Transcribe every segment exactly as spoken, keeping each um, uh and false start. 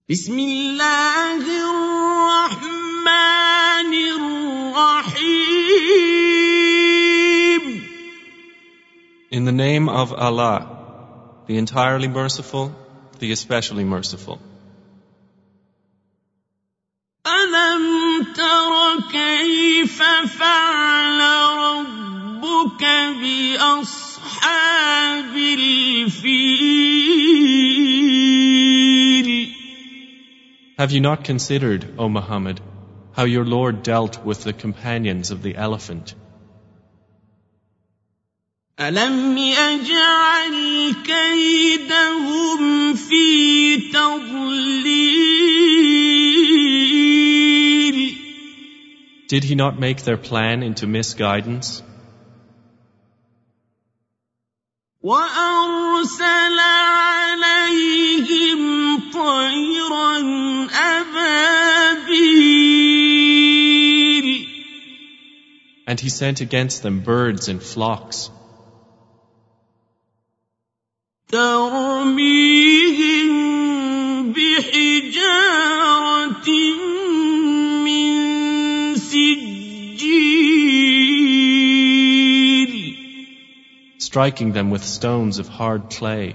بسم الله الرحمن الرحيم. In the name of Allah, the entirely merciful, the especially merciful. ألم تر كيف فعل ربك بأصحاب الفيل؟ Have you not considered, O Muhammad, how your Lord dealt with the companions of the elephant? ألم يجعل كيدهم في تضليل؟ Did he not make their plan into misguidance? وأرسل عليهم طيرا أبابيل. And he sent against them birds in flocks, ترميهم بحجارة من سجيل. striking them with stones of hard clay.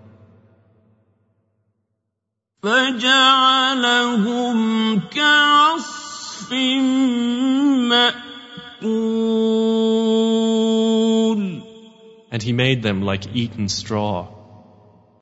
فجعلهم كعصف مأكول. And he made them like eaten straw.